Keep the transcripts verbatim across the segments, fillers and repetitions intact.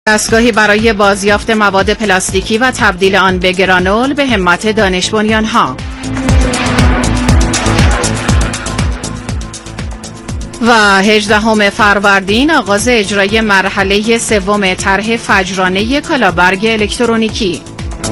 دستگاهی برای بازیافت مواد پلاستیکی و تبدیل آن به گرانول به همت دانش بنیان‌ها. و هجدهم فروردین آغاز اجرای مرحله سوم طرح فجرانه کالابرگ الکترونیکی.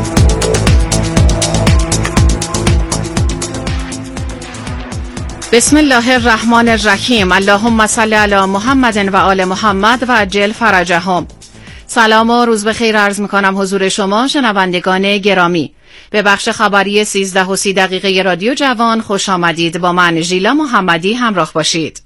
بسم الله الرحمن الرحیم. اللهم صل علی محمد و آل محمد و عجل فرجهم. سلام و روز بخیر عرض میکنم حضور شما شنوندگان گرامی. به بخش خبری سیزده و سی دقیقه رادیو جوان خوش آمدید. با من ژیلا محمدی همراه باشید.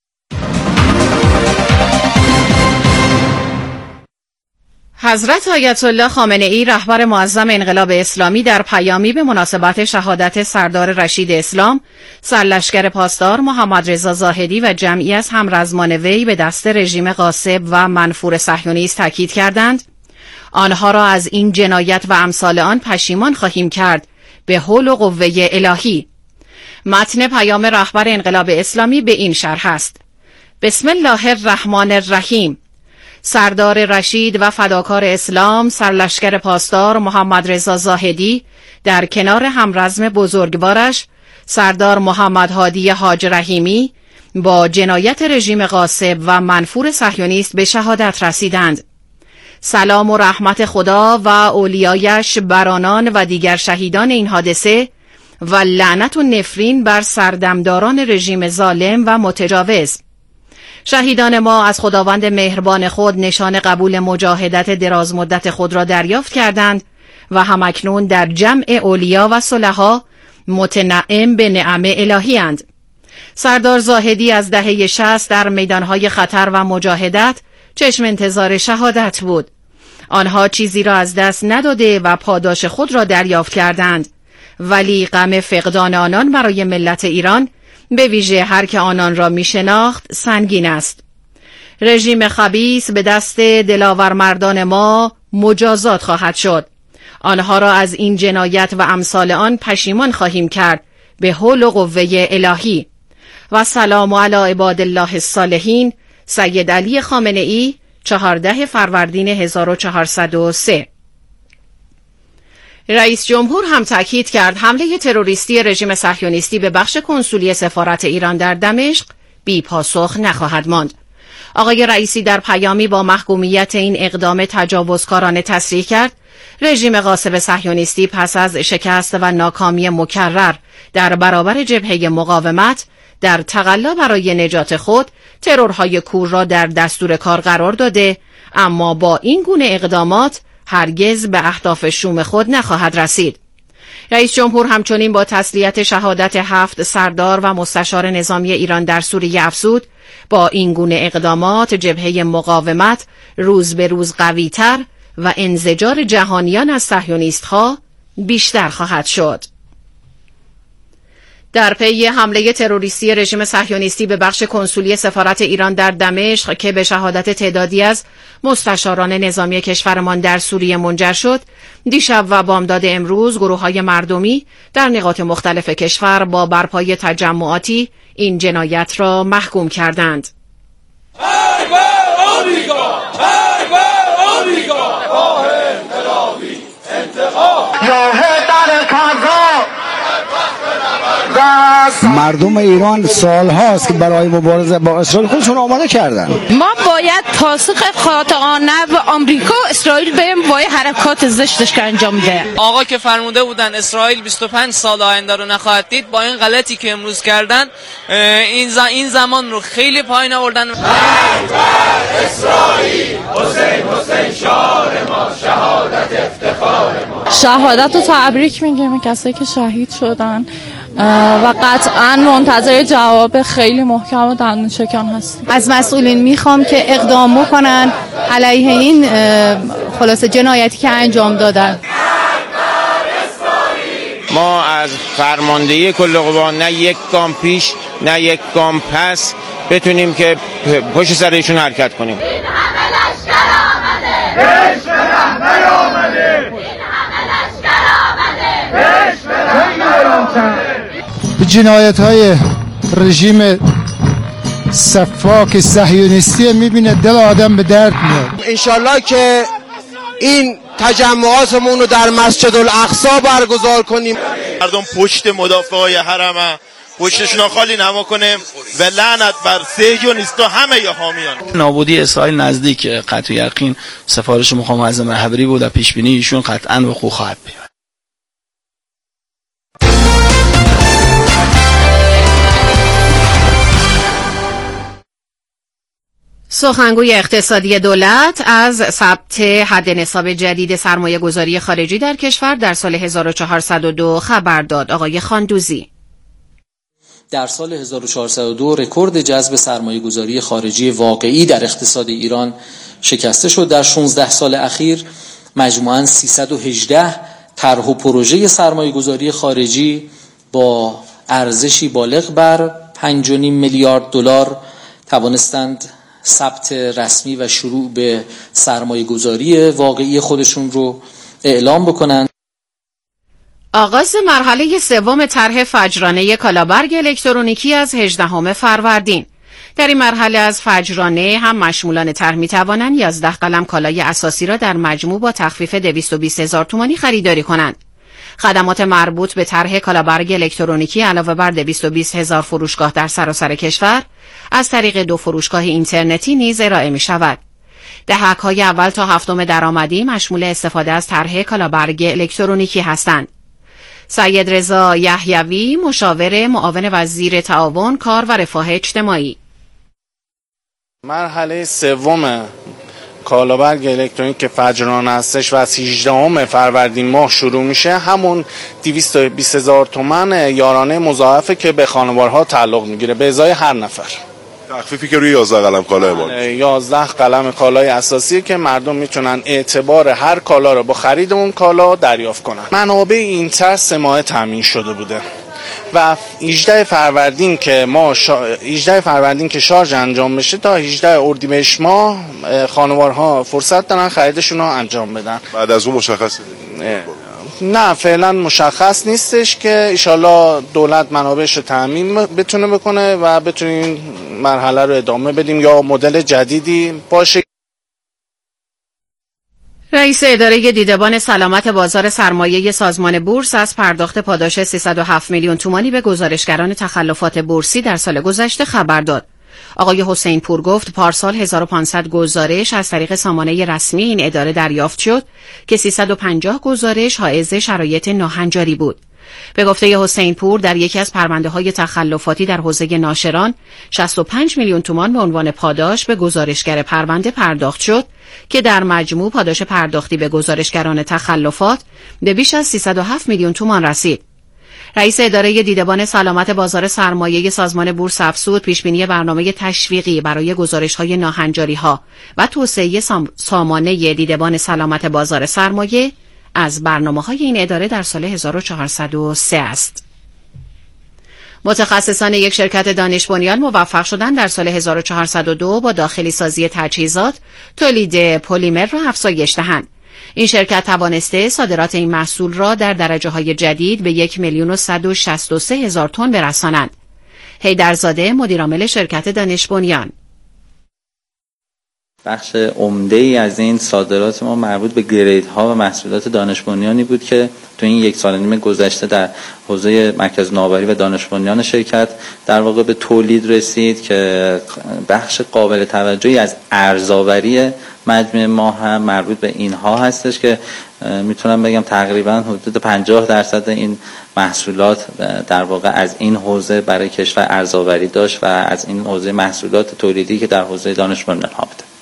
حضرت آیت الله خامنه ای رهبر معظم انقلاب اسلامی در پیامی به مناسبت شهادت سردار رشید اسلام، سرلشکر پاسدار محمد رضا زاهدی و جمعی از همرزمان وی به دست رژیم غاصب و منفور صهیونیست تاکید کردند آنها را از این جنایت و امثال آن پشیمان خواهیم کرد به حول و قوه الهی. متن پیام رهبر انقلاب اسلامی به این شرح است: بسم الله الرحمن الرحیم. سردار رشید و فداکار اسلام سرلشکر پاسدار محمد رضا زاهدی در کنار همرزم بزرگوارش سردار محمد هادی حاج رحیمی با جنایت رژیم غاصب و منفور صهیونیست به شهادت رسیدند. سلام و رحمت خدا و اولیایش بر آنان و دیگر شهیدان این حادثه و لعنت و نفرین بر سردمداران رژیم ظالم و متجاوز. شهیدان ما از خداوند مهربان خود نشان قبول مجاهدت دراز مدت خود را دریافت کردند و همکنون در جمع اولیا و صلحا متنعم به نعم الهی اند. سردار زاهدی از دهه شصت در میدانهای خطر و مجاهدت چشم انتظار شهادت بود. آنها چیزی را از دست نداده و پاداش خود را دریافت کردند، ولی غم فقدان آنان برای ملت ایران به ویژه هر که آنان را می شناخت سنگین است. رژیم خبیث به دست دلاور مردان ما مجازات خواهد شد. آنها را از این جنایت و امثال آن پشیمان خواهیم کرد به حول و قوه الهی. و سلام علی عباد الله الصالحین. سید علی خامنه ای، چهاردهم فروردین هزار و چهارصد و سه. رئیس جمهور هم تاکید کرد حمله تروریستی رژیم صهیونیستی به بخش کنسولی سفارت ایران در دمشق بی پاسخ نخواهد ماند. آقای رئیسی در پیامی با محکومیت این اقدام تجاوزکارانه تصریح کرد رژیم غاصب صهیونیستی پس از شکست و ناکامی مکرر در برابر جبهه مقاومت در تقلا برای نجات خود ترورهای کور را در دستور کار قرار داده، اما با این گونه اقدامات هرگز به اهداف شوم خود نخواهد رسید. رئیس جمهور همچنین با تسلیت شهادت هفت سردار و مستشار نظامی ایران در سوریه افزود با این گونه اقدامات جبهه مقاومت روز به روز قوی‌تر و انزجار جهانیان از صهیونیست‌ها بیشتر خواهد شد. در پی حمله تروریستی رژیم صهیونیستی به بخش کنسولی سفارت ایران در دمشق که به شهادت تعدادی از مستشاران نظامی کشورمان در سوریه منجر شد، دیشب و بامداد امروز گروه‌های مردمی در نقاط مختلف کشور با برپای تجمعاتی این جنایت را محکوم کردند. مردم ایران سال هاست که برای مبارزه با اسرائیل خودشون آماده کردن. ما باید پاسخ قاطعانه و آمریکا و اسرائیل بهم با حرکات زشتش که انجام ده. آقا که فرموده بودن اسرائیل بیست و پنج سال آینده رو نخواهد دید، با این غلطی که امروز کردن این این زمان رو خیلی پایین آوردن. اسرائیل حسین حسین شاه ما، شهادت افتخار ما. شهادت رو تبریک میگم به کسایی که شهید شدن و قطعا منتظر جواب خیلی محکم و دندون شکن هستیم. از مسئولین میخوام که اقدام بکنن علیه این خلاصه جنایتی که انجام دادن. ما از فرماندهی کل قوا نه یک گام پیش نه یک گام پس بتونیم که پشت سر ایشون حرکت کنیم. این همه لشکر آمده، بهش برم نیامده. این همه لشکر آمده، بهش برم نیامده. به جنایت های رژیم صفاک صهیونیستی میبینه دل آدم به درد میاد. انشالله که این تجمعاتمون رو در مسجد الاقصی برگزار کنیم. مردم پشت مدافعای حرم پشتشون خالی نما کنه و لعنت بر صهیونیستا همه ی حامیان. نابودی اسرائیل نزدیک، قطع یقین سفارش مقام معظم رهبری بود و پیش بینی ایشون قطعاً وقوع خواهد پیوست. سخنگوی اقتصادی دولت از ثبت حد نصاب جدید سرمایه گذاری خارجی در کشور در سال هزار و چهارصد و دو خبر داد. آقای خاندوزی در سال هزار و چهارصد و دو رکورد جذب سرمایه گذاری خارجی واقعی در اقتصاد ایران شکسته شد. در شانزده سال اخیر مجموعاً سیصد و هجده طرح و پروژه سرمایه گذاری خارجی با ارزشی بالغ بر پنج و نیم میلیارد دلار توانستند ثبت رسمی و شروع به سرمایه گذاری واقعی خودشون رو اعلام بکنند. آغاز مرحله سوم طرح فجرانه کالابرگ الکترونیکی از هجدهم فروردین. در این مرحله از فجرانه هم مشمولان طرح می‌توانند یازده قلم کالای اساسی را در مجموع با تخفیف دویست و بیست هزار تومانی خریداری کنند. خدمات مربوط به طرح کالابرگ الکترونیکی علاوه بر دویست و بیست هزار فروشگاه در سراسر کشور از طریق دو فروشگاه اینترنتی نیز ارائه می شود. دهک‌های اول تا هفتم درآمدی مشمول استفاده از طرح کالابرگ الکترونیکی هستند. سید رضا یحیوی، مشاور معاون وزیر تعاون، کار و رفاه اجتماعی: مرحله سوم کالابرگ الکترونیک که فجرانه هستش و از هجدهم فروردین ماه شروع میشه، همون دویست و بیست هزار تومان یارانه مضاعفه که به خانوارها تعلق میگیره به ازای هر نفر. تخفیفی که روی یازده قلم کالای ما یازده قلم کالای اساسی که مردم میتونن اعتبار هر کالا رو با خرید اون کالا دریافت کنن. منابع این طرح سه ماه تامین شده بوده و هجدهم فروردین که ما شا... هجدهم فروردین که شارژ انجام بشه تا هجدهم اردیبهشت ماه خانوارها فرصت دارن خریدشون رو انجام بدن. بعد از اون مشخصه؟ نه فعلا مشخص نیستش که ایشالله دولت منابعش رو تامین بتونه بکنه و بتونیم مرحله رو ادامه بدیم یا مدل جدیدی باشه. رئیس اداره دیدبان سلامت بازار سرمایه سازمان بورس از پرداخت پاداش سیصد و هفت میلیون تومانی به گزارشگران تخلفات بورسی در سال گذشته خبر داد. آقای حسین پور گفت پارسال هزار و پانصد گزارش از طریق سامانه رسمی این اداره دریافت شد که سیصد و پنجاه گزارش حائز شرایط ناهنجاری بود. به گفته حسین پور در یکی از پرونده‌های تخلفاتی در حوزه ناشران شصت و پنج میلیون تومان به عنوان پاداش به گزارشگر پرونده پرداخت شد که در مجموع پاداش پرداختی به گزارشگران تخلفات به بیش از سیصد و هفت میلیون تومان رسید. رئیس اداره دیدبان سلامت بازار سرمایه سازمان بورس افزود پیشبینی برنامه تشویقی برای گزارش‌های ناهنجاری‌ها و توسعه سامانه دیدبان سلامت بازار سرمایه از برنامه‌های این اداره در سال هزار و چهارصد و سه است. متخصصان یک شرکت دانش بنیان موفق شدند در سال هزار و چهارصد و دو با داخلی سازی تجهیزات تولید پلیمر را افزایش دهند. این شرکت توانسته صادرات این محصول را در درجه‌های جدید به یک میلیون و صد و شصت و سه هزار تن برسانند. حیدرزاده، مدیرعامل شرکت دانش بنیان: بخش عمده‌ای از این صادرات ما مربوط به گریدها و محصولات دانش بنیانی بود که تو این یک سال و نیم گذشته در حوزه مرکز نوآوری و دانش بنیان شرکت در واقع به تولید رسید که بخش قابل توجهی از ارزآوری مجموعه ما هم مربوط به اینها هستش که میتونم بگم تقریبا حدود پنجاه درصد این محصولات در واقع از این حوزه برای کشور ارزآوری داشت و از این حوزه محصولات تولیدی که در حوزه دانش بنیان ها بوده.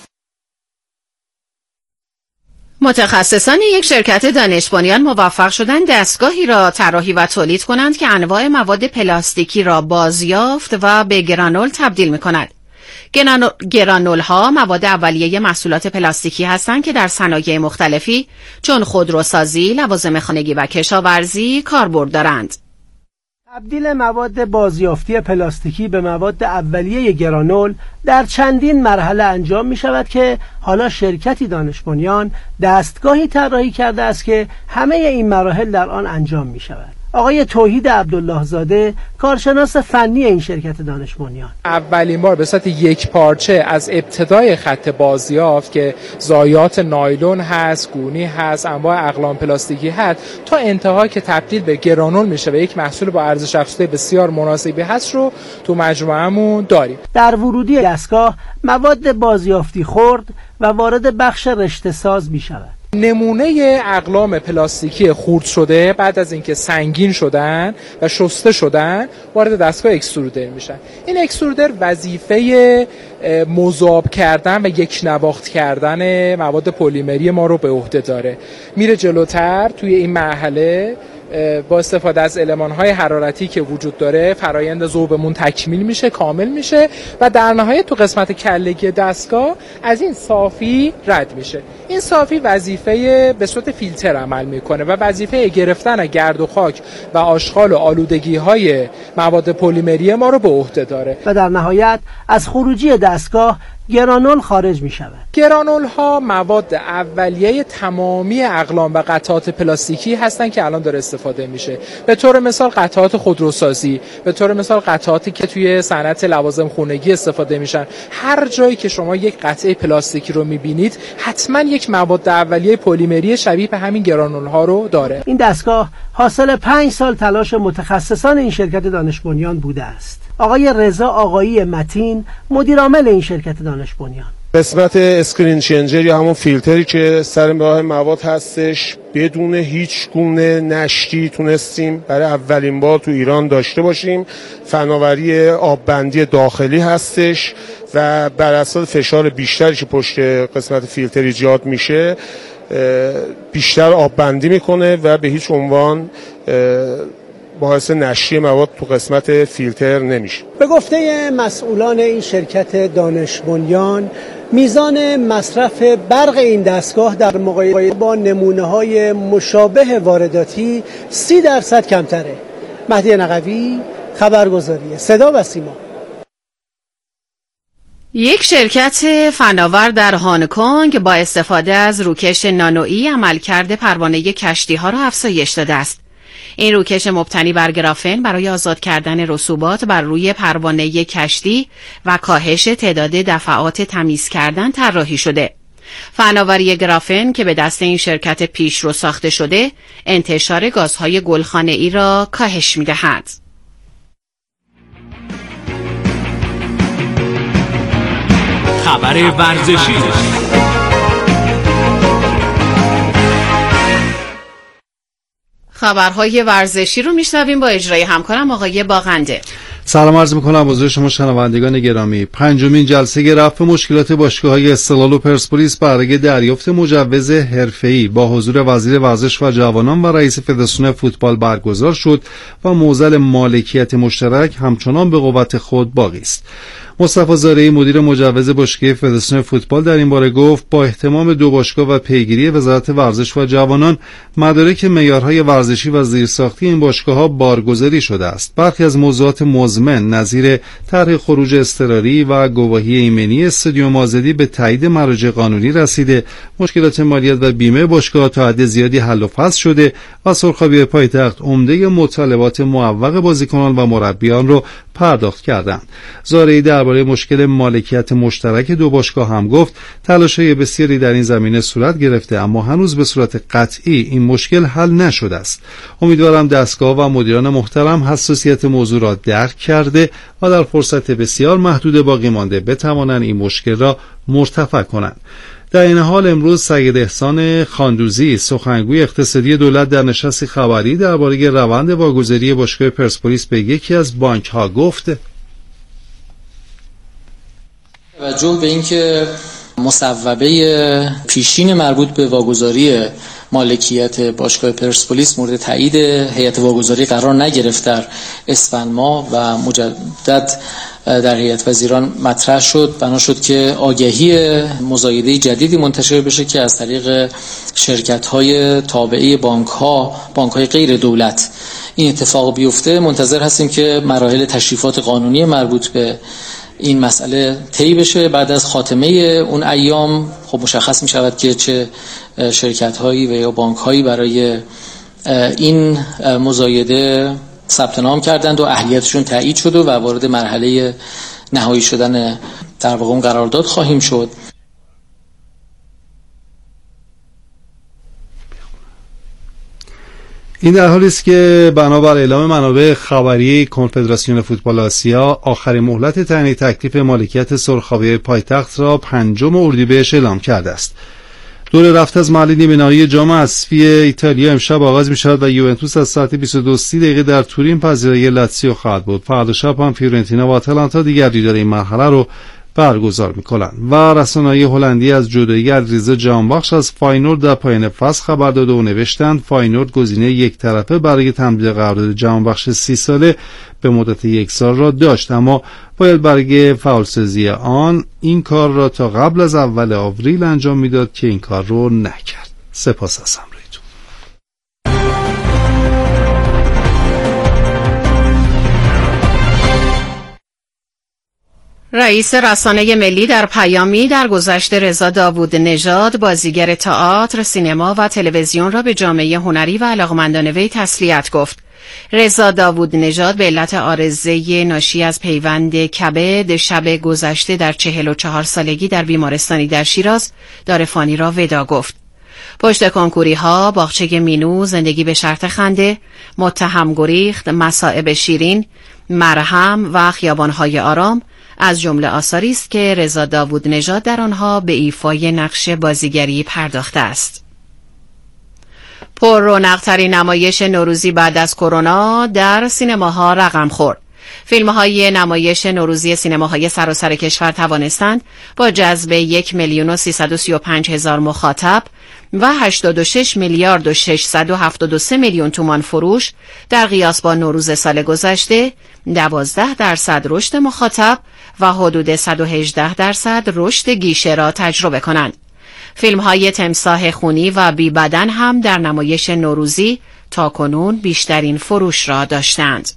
متخصصان یک شرکت دانش بنیان موفق شدند دستگاهی را طراحی و تولید کنند که انواع مواد پلاستیکی را بازیافت و به گرانول تبدیل می‌کند. گرانول ها مواد اولیه محصولات پلاستیکی هستند که در صنایع مختلفی چون خودروسازی، لوازم خانگی و کشاورزی کاربرد دارند. تبدیل مواد بازیافتی پلاستیکی به مواد اولیه گرانول در چندین مرحله انجام می شود که حالا شرکتی دانش بنیان دستگاهی طراحی کرده است که همه این مراحل در آن انجام می شود. آقای توحید عبدالله زاده کارشناس فنی این شرکت دانش بنیان: اولین بار به صورت یک پارچه از ابتدای خط بازیافت که ضایعات نایلون هست، گونی هست، انواع اقلام پلاستیکی هست، تا انتها که تبدیل به گرانول میشه و یک محصول با ارزش افزوده بسیار مناسبی هست رو تو مجموعهمون داریم. در ورودی دستگاه مواد بازیافتی خرد و وارد بخش رشته ساز میشود. نمونه اقلام پلاستیکی خرد شده بعد از اینکه سنگین شدن و شسته شدن وارد دستگاه اکسترودر میشن. این اکسترودر وظیفه مذاب کردن و یک نواخت کردن مواد پلیمری ما رو به عهده داره. میره جلوتر توی این مرحله با استفاده از المان‌های حرارتی که وجود داره فرایند ذوبمون تکمیل میشه، کامل میشه و در نهایت تو قسمت کلگی دستگاه از این صافی رد میشه. این صافی وظیفه به صورت فیلتر عمل میکنه و وظیفه گرفتن گرد و خاک و آشغال و آلودگی‌های مواد پلیمری ما رو به عهده داره و در نهایت از خروجی دستگاه گرانول خارج می شود. گرانول ها مواد اولیه تمامی اقلام و قطعات پلاستیکی هستند که الان داره استفاده میشه. به طور مثال قطعات خودروسازی، به طور مثال قطعاتی که توی صنعت لوازم خونگی استفاده میشن. هر جایی که شما یک قطعه پلاستیکی رو میبینید حتما یک مواد اولیه پلیمری شبیه به همین گرانول ها رو داره. این دستگاه حاصل پنج سال تلاش متخصصان این شرکت دانش بنیان بوده است. آقای رضا آقایی متین مدیر عامل این شرکت دانش بنیان: قسمت اسکرین چنجر یا همون فیلتری که سر راه مواد هستش بدون هیچ گونه نشتی تونستیم برای اولین بار تو ایران داشته باشیم. فناوری آببندی داخلی هستش و بر اساس فشار بیشتری که پشت قسمت فیلتر ایجاد میشه بیشتر آببندی میکنه و به هیچ عنوان باعث نشتی مواد تو قسمت فیلتر نمیشه. به گفته مسئولان این شرکت دانش بنیان میزان مصرف برق این دستگاه در مقایسه با نمونه‌های مشابه وارداتی سی درصد کمتره. مهدی نقوی، خبرگزاری صدا و سیما. یک شرکت فناور در هنگ کنگ با استفاده از روکش نانویی عملکرد پروانه کشتی‌ها را افزایش داده است. این روکش مبتنی بر گرافن برای آزاد کردن رسوبات بر روی پروانه کشتی و کاهش تعداد دفعات تمیز کردن طراحی شده. فناوری گرافن که به دست این شرکت پیشرو ساخته شده، انتشار گازهای گلخانه‌ای را کاهش می‌دهد. خبر ورزشی. خبرهای ورزشی رو میشنویم با اجرای همکارم آقای باغنده. سلام عرض میکنم حضور شما شنوندگان گرامی. پنجمین جلسه رفع مشکلات باشگاه‌های استقلال و پرسپولیس برای دریافت مجوز حرفه‌ای با حضور وزیر ورزش و جوانان و رئیس فدراسیون فوتبال برگزار شد و موزل مالکیت مشترک همچنان به قوت خود باقی است. مصطفی زارعی مدیر مجوز باشگاه فدراسیون فوتبال در این باره گفت با اهتمام دو باشگاه و پیگیری وزارت ورزش و جوانان مدارک معیارهای ورزشی و زیرساختی این باشگاه‌ها بارگذاری شده است. برخی از موضوعات مزمن نظیر طرح خروج اضطراری و گواهی ایمنی استادیوم آزادی به تایید مراجع قانونی رسیده، مشکلات مالیات و بیمه باشگاه تا حد زیادی حل و فصل شده و سرخابی پایتخت عمده مطالبات معوق بازیکنان و مربیان را پرداخت کردند. زارعی درباره مشکل مالکیت مشترک دو باشگاه هم گفت تلاش‌های بسیاری در این زمینه صورت گرفته اما هنوز به صورت قطعی این مشکل حل نشده است. امیدوارم دستگاه و مدیران محترم حساسیت موضوع را درک کرده و در فرصت بسیار محدود باقی مانده بتوانند این مشکل را مرتفع کنند. در این حال امروز سید احسان خاندوزی سخنگوی اقتصادی دولت در نشست خبری درباره روند واگذاری باشگاه پرسپولیس به یکی از بانک‌ها گفت توجه به اینکه مصوبه پیشین مربوط به واگذاری مالکیت باشگاه پرسپولیس مورد تایید هیئت واگذاری قرار نگرفت در اسفند ماه و مجدد در هیئت وزیران مطرح شد، بنا شد که آگهی مزایده جدیدی منتشر بشه که از طریق شرکت‌های تابعه بانک‌ها، بانک‌های غیر دولت این اتفاق بیفته. منتظر هستیم که مراحل تشریفات قانونی مربوط به این مسئله طی بشه. بعد از خاتمه اون ایام خب مشخص می شود که چه شرکت هایی و یا بانک هایی برای این مزایده ثبت نام کردند و اهلیتشون تایید شد و وارد مرحله نهایی شدن در واقع اون قرارداد خواهیم شد. این در حالی است که بنابر اعلام منابع خبری کنفدراسیون فوتبال آسیا آخرین مهلت تعیین تکلیف مالکیت سرخابی پایتخت را پنجم اردیبهشت اعلام کرده است. دور رفت از محل نیمه نهایی جام حذفی ایتالیا امشب آغاز می‌شود و یوونتوس از ساعت بیست و دو و سی دقیقه در تورین پذیرای لاتزیو خواهد بود. فردا شب هم فیورنتینا و آتالانتا دیگر دیدار این مرحله رو برگزار می‌کنند. و رسانه‌های هلندی از جدایی علیرضا جهانبخش از فاینورد در پایان فصل خبر داده و نوشتند فاینورد گزینه یک طرفه برای تمدید قرارداد جهانبخش سی ساله به مدت یک سال را داشت، اما باید برای فعالسازی آن این کار را تا قبل از اول آوریل انجام میداد که این کار رو نکرد. سپاس از همراهیتون. رئیس رسانه ملی در پیامی در گذشته رضا داوود نژاد بازیگر تئاتر، سینما و تلویزیون را به جامعه هنری و علاقمندان وی تسلیت گفت. رضا داوود نژاد به علت عارضه ناشی از پیوند کبد شب گذشته در چهل و چهار سالگی در بیمارستانی در شیراز دار فانی را ودا گفت. پشت کنکوری ها، باغچه مینو، زندگی به شرط خنده، متهم گریخت، مصائب شیرین، مرهم و خیابان‌های آرام از جمله آثاری است که رضا داوود نژاد در آنها به ایفای نقش بازیگری پرداخته است. پر رونق‌ترین نمایش نوروزی بعد از کرونا در سینماها رقم خورد. فیلم‌های نمایش نوروزی سینماهای سراسر کشور توانستند با جذب یک میلیون و سیصد و سی و پنج هزار مخاطب و هشتاد و شش میلیارد و ششصد و هفتاد و سه میلیون تومان فروش در قیاس با نوروز سال گذشته دوازده درصد رشد مخاطب و حدود صد و هجده درصد رشد گیشه را تجربه کنند. فیلم‌های تمساح خونی و بی بدن هم در نمایش نوروزی تاکنون بیشترین فروش را داشتند.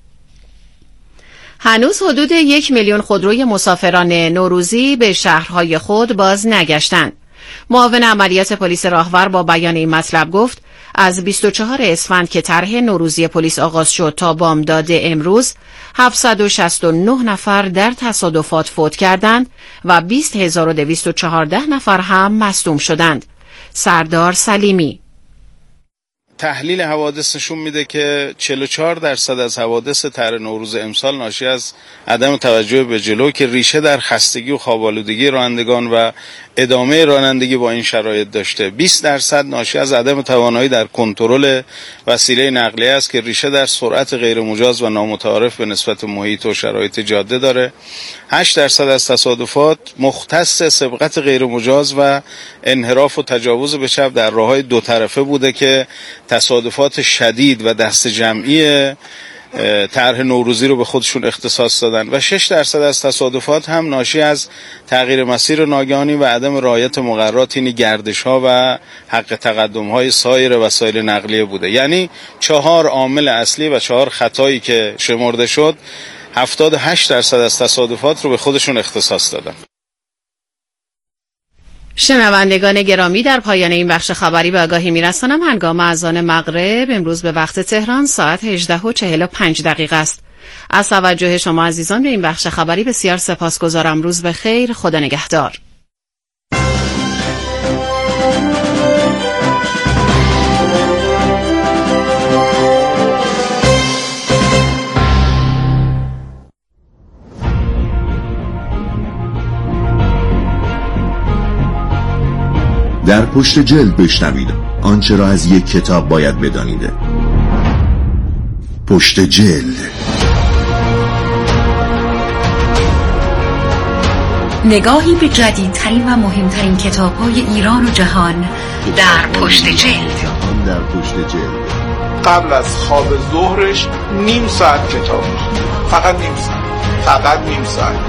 هنوز حدود یک میلیون خودروی مسافران نوروزی به شهرهای خود باز نگشتند. معاون عملیات پلیس راهور با بیان این مطلب گفت از بیست و چهارم اسفند که طرح نوروزی پلیس آغاز شد تا بامداد امروز هفتصد و شصت و نه نفر در تصادفات فوت کردند و بیست هزار و دویست و چهارده نفر هم مصدوم شدند. سردار سلیمی: تحلیل حوادث نشون میده که چهل و چهار درصد از حوادث طرح نوروز امسال ناشی از عدم توجه به جلو که ریشه در خستگی و خواب‌آلودگی رانندگان و ادامه رانندگی با این شرایط داشته. بیست درصد ناشی از عدم توانایی در کنترل وسیله نقلیه است که ریشه در سرعت غیرمجاز و نامتعارف به نسبت محیط و شرایط جاده داره. هشت درصد از تصادفات مختص سبقت غیرمجاز و انحراف و تجاوز به چپ در راه‌های دو طرفه بوده که تصادفات شدید و دست جمعی طرح نوروزی رو به خودشون اختصاص دادن و شش درصد از تصادفات هم ناشی از تغییر مسیر ناگهانی و عدم رعایت مقررات یعنی گردش‌ها و حق تقدم‌های سایر وسایل نقلیه بوده. یعنی چهار عامل اصلی و چهار خطایی که شمرده شد هفتاد و هشت درصد از تصادفات رو به خودشون اختصاص دادن. شنوندگان گرامی، در پایان این بخش خبری به آگاهی می‌رسانم هنگام اذان مغرب امروز به وقت تهران ساعت هجده و چهل و پنج دقیقه است. از توجه شما عزیزان به این بخش خبری بسیار سپاسگزارم. روز بخیر، خدا نگهدار. در پشت جلد بشنوید آنچه را از یک کتاب باید بدانید. پشت جلد. نگاهی به جدیدترین و مهمترین کتاب‌های ایران و جهان در پشت جلد. در پشت جلد. قبل از خواب ظهرش نیم ساعت کتاب می‌خونه. فقط نیم ساعت. فقط نیم ساعت.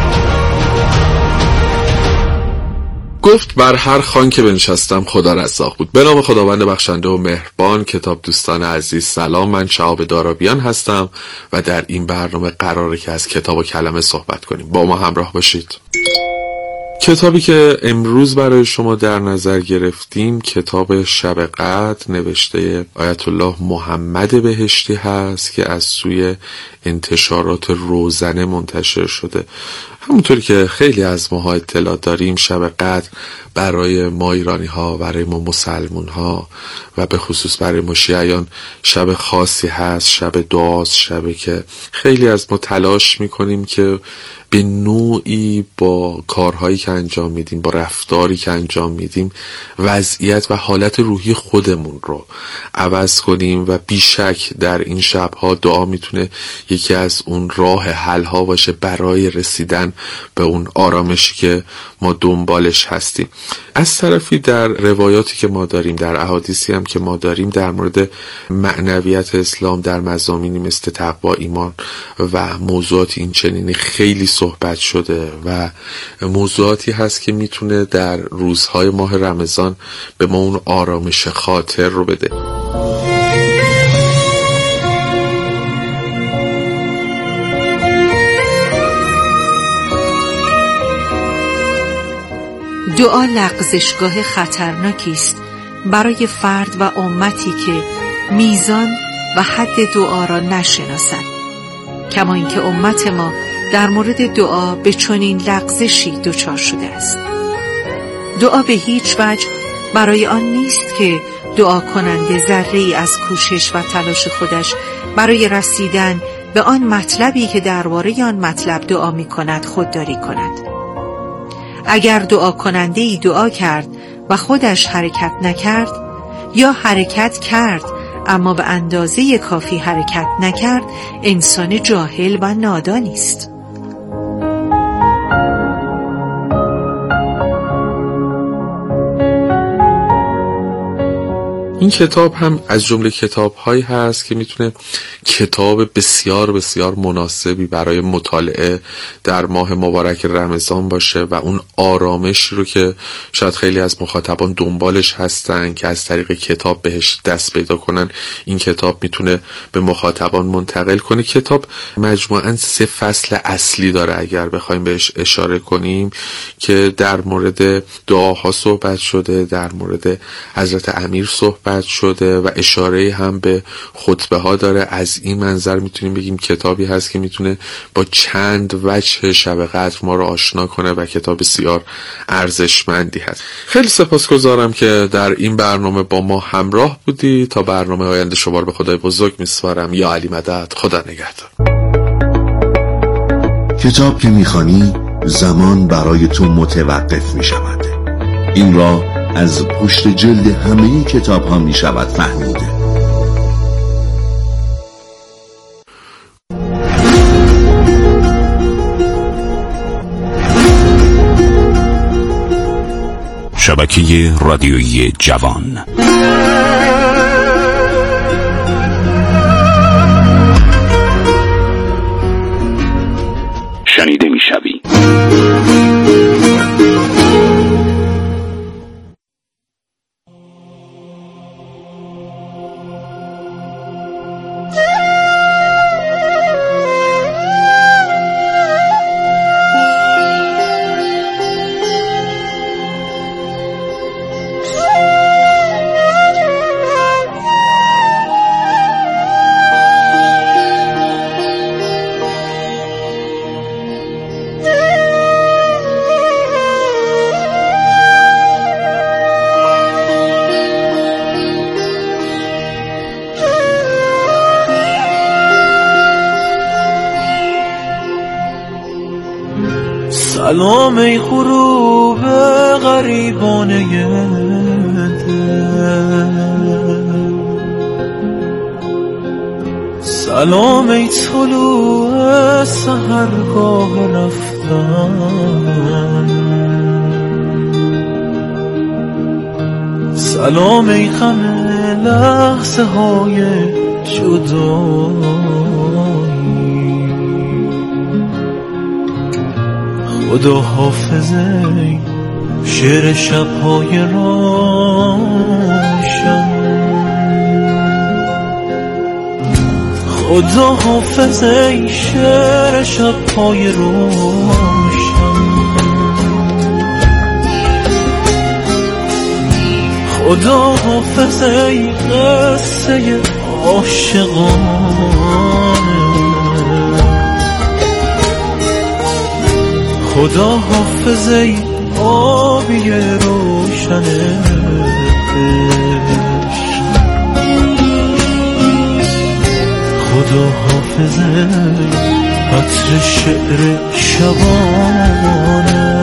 گفت بر هر خوان که بنشستم خدا رزاق بود. به نام خداوند بخشنده و مهربان. کتاب دوستان عزیز سلام، من شهاب دارابیان هستم و در این برنامه قراره که از کتاب و کلمه صحبت کنیم. با ما همراه باشید. کتابی که امروز برای شما در نظر گرفتیم کتاب شب قدر نوشته آیت الله محمد بهشتی هست که از سوی انتشارات روزنه منتشر شده. همونطوری که خیلی از ماها اطلاع داریم شب قدر برای ما ایرانی ها، برای ما مسلمون ها و به خصوص برای ما شیعیان شب خاصی هست، شب دعاست، شبی که خیلی از ما تلاش میکنیم که به نوعی با کارهایی که انجام میدیم، با رفتاری که انجام میدیم وضعیت و حالت روحی خودمون رو عوض کنیم و بیشک در این شبها دعا میتونه یکی از اون راه حل ها باشه برای رسیدن به اون آرامشی که ما دنبالش هستیم. از طرفی در روایاتی که ما داریم، در احادیثی هم که ما داریم در مورد معنویت اسلام در مضامینی مثل تقوا، ایمان و موضوعات این چنینی خیلی صحبت شده و موضوعاتی هست که میتونه در روزهای ماه رمضان به ما اون آرامش خاطر رو بده. دعا لغزشگاه خطرناکی است برای فرد و امتی که میزان و حد دعا را نشناسد، کما اینکه امت ما در مورد دعا به چنین لغزشی دچار شده است. دعا به هیچ وجه برای آن نیست که دعا کننده ذره‌ای از کوشش و تلاش خودش برای رسیدن به آن مطلبی که درباره آن مطلب دعا می کند خودداری کند. اگر دعا کننده ای دعا کرد و خودش حرکت نکرد یا حرکت کرد اما به اندازه کافی حرکت نکرد، انسان جاهل و نادانی است. این کتاب هم از جمله کتاب‌هایی هست که میتونه کتاب بسیار بسیار مناسبی برای مطالعه در ماه مبارک رمضان باشه و اون آرامش رو که شاید خیلی از مخاطبان دنبالش هستن که از طریق کتاب بهش دست پیدا کنن، این کتاب میتونه به مخاطبان منتقل کنه. کتاب مجموعاً سه فصل اصلی داره اگر بخوایم بهش اشاره کنیم که در مورد دعاها صحبت شده، در مورد حضرت امیر صحبت شده و اشاره هم به خطبه ها داره. از این منظر میتونیم بگیم کتابی هست که میتونه با چند وجه شب قدر ما رو آشنا کنه و کتاب بسیار ارزشمندی هست. خیلی سپاسگزارم که در این برنامه با ما همراه بودی. تا برنامه آینده شما رو به خدای بزرگ میسپارم. یا علی مدد. خدا نگهدار. کتاب که میخوانی زمان برای تو متوقف میشود. این را از پشت جلد همه کتاب ها می شود فهمیده. شبکه رادیویی جوان. شنیده می شوی. سلام ای غروب غریبانه دل، سلام ای طلوع سحرگاه رفتن، سلام ای غم لحظه های جدایی، خدا حافظه شعر شب‌های روشن، خدا حافظه شعر شب‌های روشن. خدا حافظ ای قصه عاشقانه، خدا حافظ ای آبی روشنه، خدا حافظ ای عطر شعر شبانه.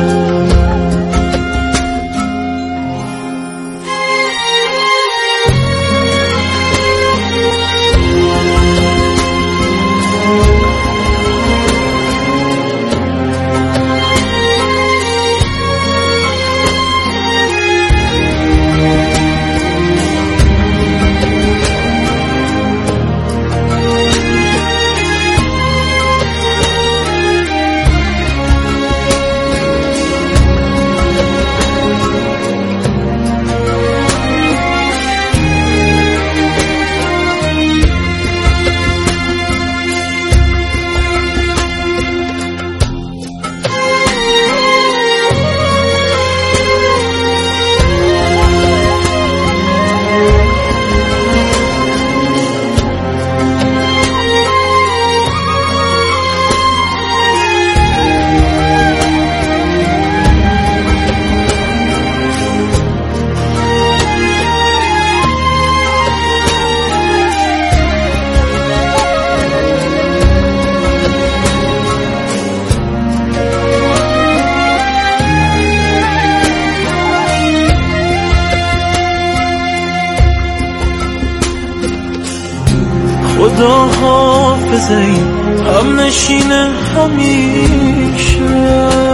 خدا حافظ ای هم نشین همیشه،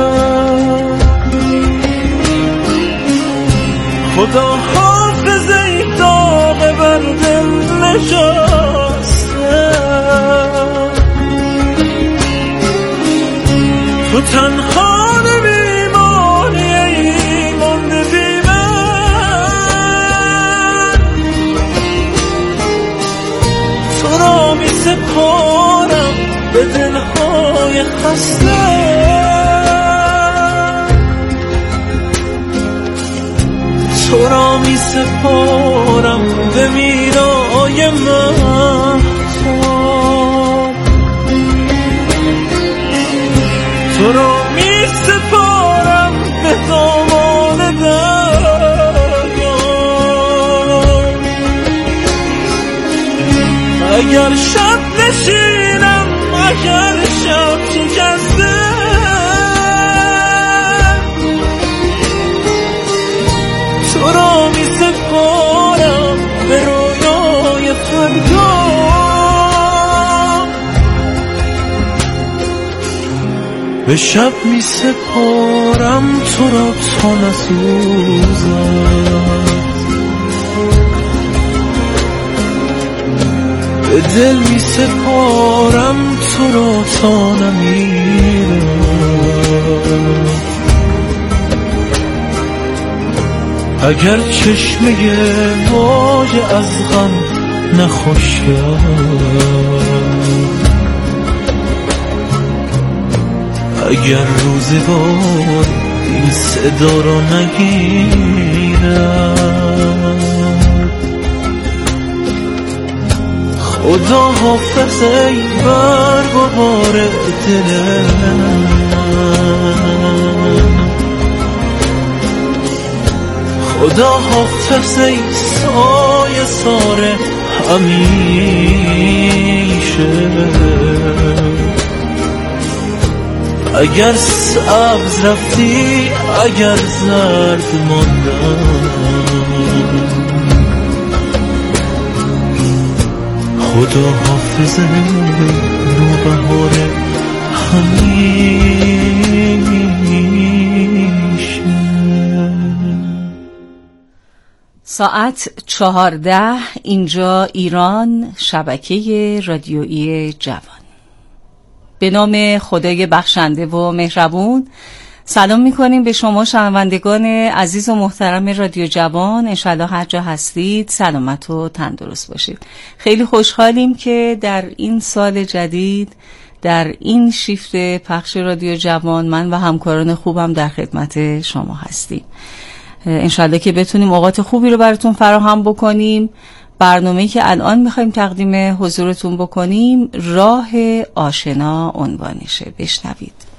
خدا حافظ ای داغ بر دل نشسته، تو تنها نمیمانی ای مانده بی من، تو را می سپارم به دلهای خسته، تو را می سپارم به میرای مهتاب، تو را می سپارم به دامان دریا، اگر شب نشینم اگر شب شکسته، تو را می سپارم به رویای فردا، به شب می سپارم تو را تا نسوزد، به دل می سپارم تو را تا نمیرم، اگر چشمه واژه از غم نخشکد، اگر روزگار این صدا را نگیرد، خدا حافظ ای برگ و بار دل من، خدا حافظ ای سایه سار همیشه، اگر سبز رفتی اگر زرد ماندم، خدا حافظ نوبهار همیشه. ساعت چهارده، اینجا ایران، شبکه رادیویی جوان. به نام خدای بخشنده و مهربون سلام میکنیم به شما شنوندگان عزیز و محترم رادیو جوان. انشالله هر جا هستید سلامت و تندرست باشید. خیلی خوشحالیم که در این سال جدید در این شیفت پخش رادیو جوان من و همکاران خوبم در خدمت شما هستیم. انشالله که بتونیم اوقات خوبی رو براتون فراهم بکنیم. برنامه‌ای که الان میخوایم تقدیم حضورتون بکنیم راه آشنا عنوانشه. بشنوید.